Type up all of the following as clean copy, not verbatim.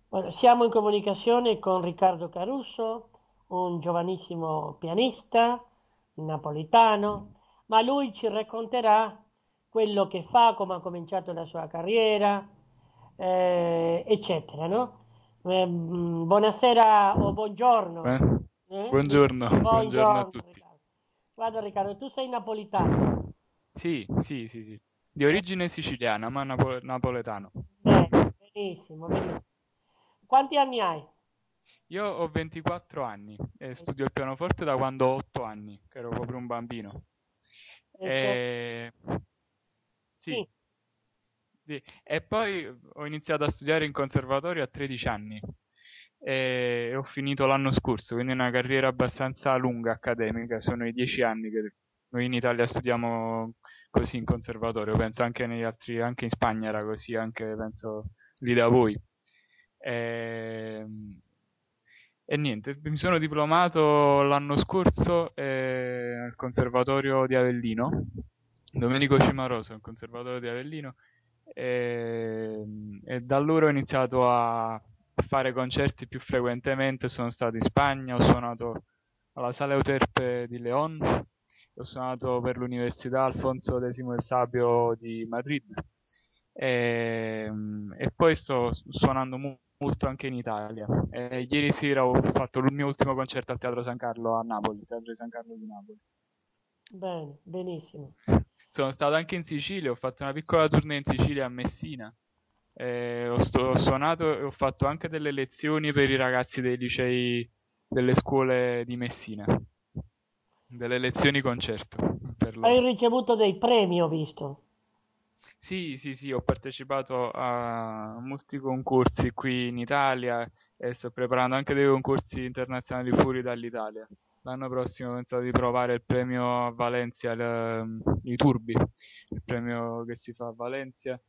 Guarda, siamo in comunicazione con Riccardo Caruso, un giovanissimo pianista napoletano, ma lui ci racconterà quello che fa, come ha cominciato la sua carriera, eccetera, no? Buonasera o buongiorno. Eh? Buongiorno, buongiorno a Buongiorno tutti. Riccardo. Guarda Riccardo, tu sei napolitano. Sì, sì, sì, sì. Di Eh? origine siciliana, ma napoletano. Bene, benissimo, benissimo. Quanti anni hai? Io ho 24 anni e studio il pianoforte da quando ho 8 anni, che ero proprio un bambino. Cioè, E... Sì, sì. sì. E poi ho iniziato a studiare in conservatorio a 13 anni e ho finito l'anno scorso, quindi è una carriera abbastanza lunga accademica, sono i 10 anni che noi in Italia studiamo così in conservatorio, penso anche negli altri, anche in Spagna era così, anche penso lì da voi. E, e niente, mi sono diplomato l'anno scorso al Conservatorio di Avellino, Domenico Cimaroso, al Conservatorio di Avellino, e da allora ho iniziato a fare concerti più frequentemente, sono stato in Spagna, ho suonato alla Sala Euterpe di León, ho suonato per l'Università Alfonso X el Sabio di Madrid e poi sto suonando molto anche in Italia. Ieri sera ho fatto il mio ultimo concerto al Teatro San Carlo a Napoli, Teatro di San Carlo di Napoli. Bene, benissimo. Sono stato anche in Sicilia, ho fatto una piccola tournée in Sicilia a Messina. Ho suonato e ho fatto anche delle lezioni per i ragazzi dei licei delle scuole di Messina, delle lezioni concerto per Hai loro. ricevuto dei premi, ho visto. Sì, sì, sì, ho partecipato a molti concorsi qui in Italia e sto preparando anche dei concorsi internazionali fuori dall'Italia. L'anno prossimo ho pensato di provare il premio a Valencia, i Turbi, il premio che si fa a Valencia,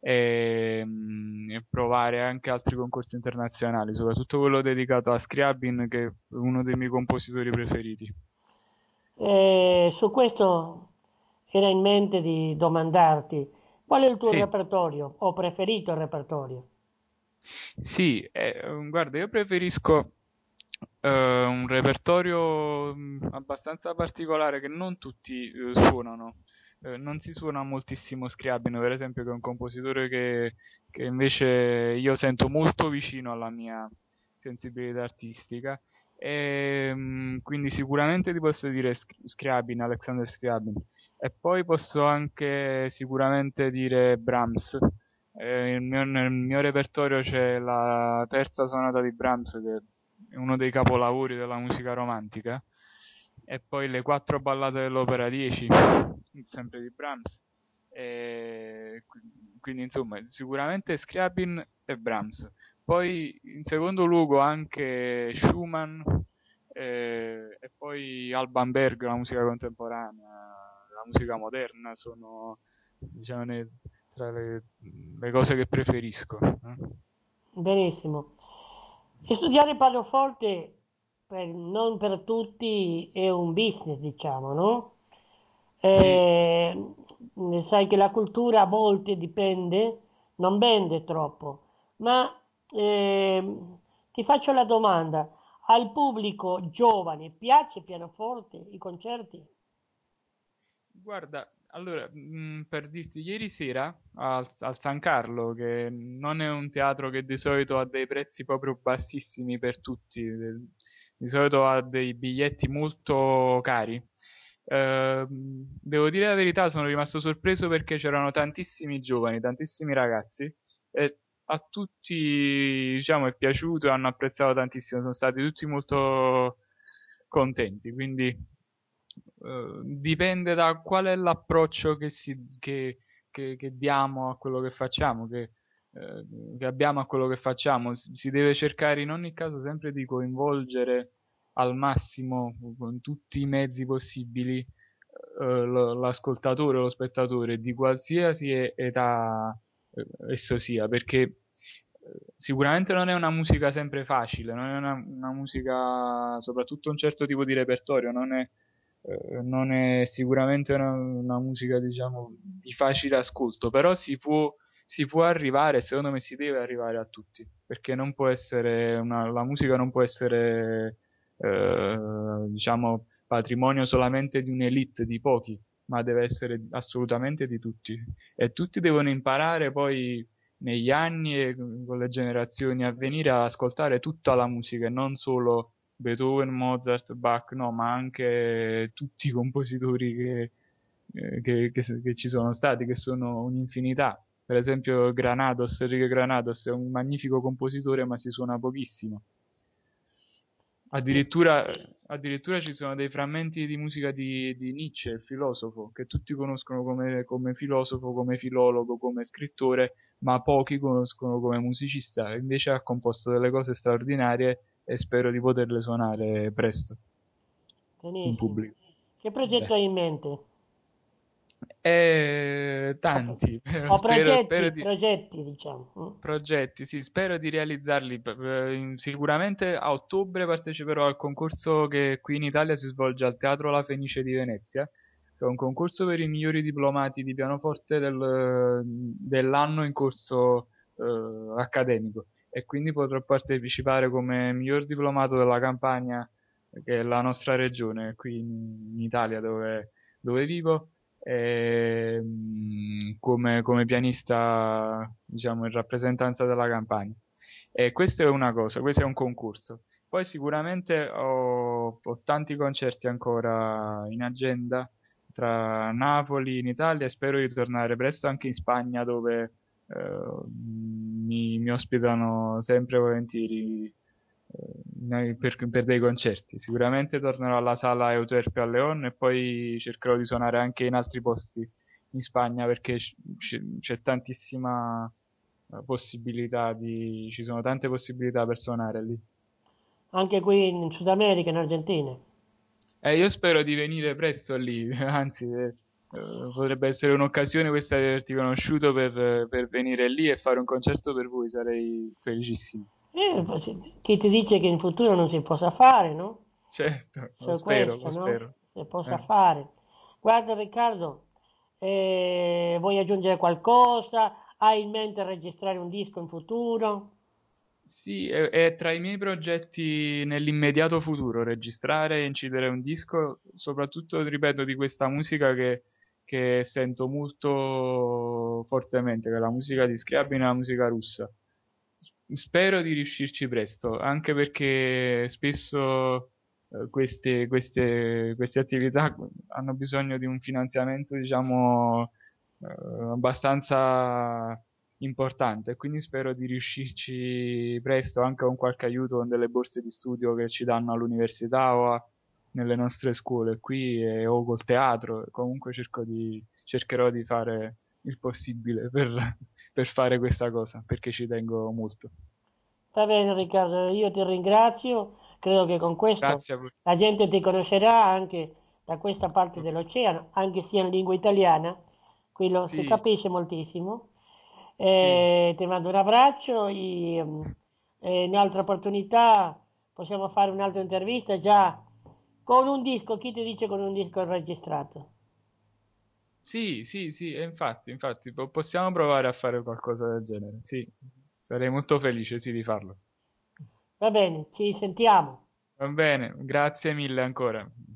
e provare anche altri concorsi internazionali, soprattutto quello dedicato a Scriabin, che è uno dei miei compositori preferiti. Su questo era in mente di domandarti qual è il tuo Sì. repertorio o preferito repertorio? Sì, guarda, io preferisco un repertorio abbastanza particolare che non tutti suonano. Non si suona moltissimo Scriabino, per esempio, che è un compositore che invece io sento molto vicino alla mia sensibilità artistica. E, quindi sicuramente ti posso dire Scriabin, Alexander Scriabin. E poi posso anche sicuramente dire Brahms. Nel mio repertorio c'è la terza sonata di Brahms, che è uno dei capolavori della musica romantica, e poi le quattro ballate dell'opera 10, sempre di Brahms. Quindi insomma, sicuramente Scriabin e Brahms. Poi in secondo luogo anche Schumann e poi Alban Berg, la musica contemporanea, la musica moderna sono diciamo, tra le cose che preferisco. Benissimo. E studiare pianoforte non per tutti è un business, diciamo, no? Sì, Eh, Sai che la cultura a volte dipende, non vende troppo, ma ti faccio la domanda, al pubblico giovane piace il pianoforte, i concerti? guarda, allora, per dirti, ieri sera al San Carlo, che non è un teatro che di solito ha dei prezzi proprio bassissimi per tutti, di solito ha dei biglietti molto cari. Devo dire la verità, sono rimasto sorpreso perché c'erano tantissimi giovani, tantissimi ragazzi, e a tutti, diciamo, è piaciuto e hanno apprezzato tantissimo, sono stati tutti molto contenti, quindi dipende da qual è l'approccio che diamo a quello che facciamo, che abbiamo a quello che facciamo. Si deve cercare in ogni caso sempre di coinvolgere al massimo con tutti i mezzi possibili l'ascoltatore o lo spettatore di qualsiasi età esso sia, perché sicuramente non è una musica sempre facile, non è una musica, soprattutto un certo tipo di repertorio, non è sicuramente una musica, diciamo, di facile ascolto, però si può arrivare, secondo me si deve arrivare a tutti, perché non può essere la musica non può essere, diciamo, patrimonio solamente di un'elite, di pochi, ma deve essere assolutamente di tutti. E tutti devono imparare poi negli anni e con le generazioni a venire a ascoltare tutta la musica e non solo Beethoven, Mozart, Bach, no, ma anche tutti i compositori che ci sono stati, che sono un'infinità. Per esempio Granados, Enrique Granados è un magnifico compositore, ma si suona pochissimo. Sì, Addirittura, addirittura ci sono dei frammenti di musica di Nietzsche, il filosofo, che tutti conoscono come filosofo, come filologo, come scrittore, ma pochi conoscono come musicista. Invece ha composto delle cose straordinarie e spero di poterle suonare presto in benissimo. pubblico. Che progetto Beh. hai in mente? O, Tanti, però o spero di... progetti, diciamo. Mm. Progetti, sì, spero di realizzarli. Sicuramente a ottobre parteciperò al concorso che qui in Italia si svolge al Teatro La Fenice di Venezia, che è un concorso per i migliori diplomati di pianoforte dell'anno in corso accademico. E quindi potrò partecipare come miglior diplomato della Campania, che è la nostra regione qui in Italia dove vivo come pianista, diciamo, in rappresentanza della Campania. E questa è una cosa, questo è un concorso. Poi sicuramente ho tanti concerti ancora in agenda tra Napoli, in Italia e spero di tornare presto anche in Spagna dove mi ospitano sempre volentieri per dei concerti. Sicuramente tornerò alla sala Euterpe a León e poi cercherò di suonare anche in altri posti in Spagna perché c'è tantissima possibilità ci sono tante possibilità per suonare lì. Anche qui in Sud America, in Argentina. Io spero di venire presto lì, anzi, potrebbe essere un'occasione questa di averti conosciuto per venire lì e fare un concerto per voi, sarei felicissimo. Chi ti dice che in futuro non si possa fare, no? Certo, Su lo questo, no? spero. Si possa Eh. fare. Guarda Riccardo, vuoi aggiungere qualcosa? Hai in mente registrare un disco in futuro? Sì, è tra i miei progetti nell'immediato futuro, registrare e incidere un disco, soprattutto, ripeto, di questa musica che sento molto fortemente, che è la musica di Scriabin e la musica russa. Spero di riuscirci presto, anche perché spesso queste attività hanno bisogno di un finanziamento, diciamo, abbastanza importante e quindi spero di riuscirci presto anche con qualche aiuto con delle borse di studio che ci danno all'università nelle nostre scuole qui o col teatro. Comunque cercherò di fare il possibile per fare questa cosa perché ci tengo molto. Va bene Riccardo, io ti ringrazio, credo che con questo Grazie a voi. la gente ti conoscerà anche da questa parte dell'oceano, anche sia in lingua italiana, qui si Sì, capisce moltissimo. sì, Ti mando un abbraccio e in altre opportunità possiamo fare un'altra intervista già con un disco, chi ti dice con un disco registrato? sì, e infatti, possiamo provare a fare qualcosa del genere. Sì, sarei molto felice, sì, di farlo. Va bene, ci sentiamo. Va bene, grazie mille ancora.